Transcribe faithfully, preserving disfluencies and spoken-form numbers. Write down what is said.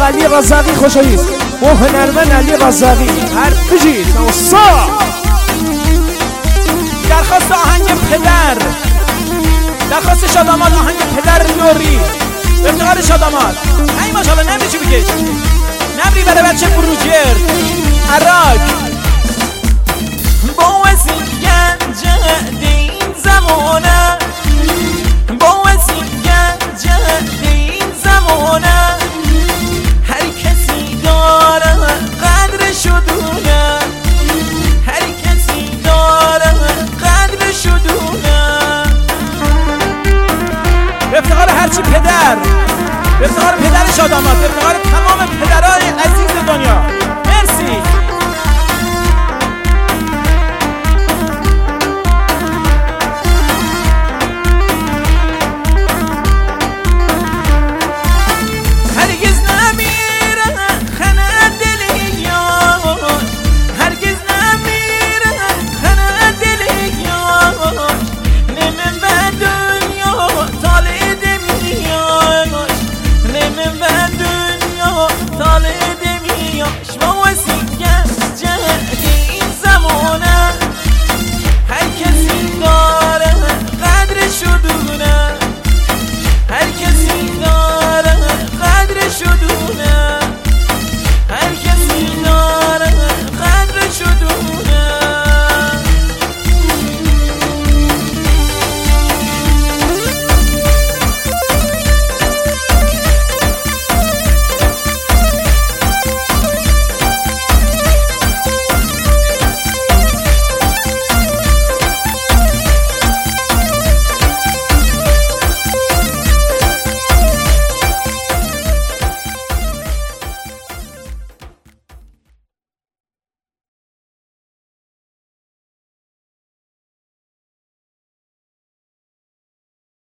علی رزاقی خوشاییست و هنرمند علی رزاقی هر بجید نوصا درخواست آهنگ پدر، درخواست شادامات آهنگ پدر نوری به افتخار شادامات. ای ماشاءالله نمیری چی بکش نبری برای بچه بروجرد عراق با وزی گنجه این زمانه، با وزی گنجه این زمانه هر کسی داره قدرشو دونه، هر کسی داره قدرشو دونه. به افتخار هرچی پدر، به افتخار پدر شادامات، به افتخار تمام پدرای عزیز دنیا.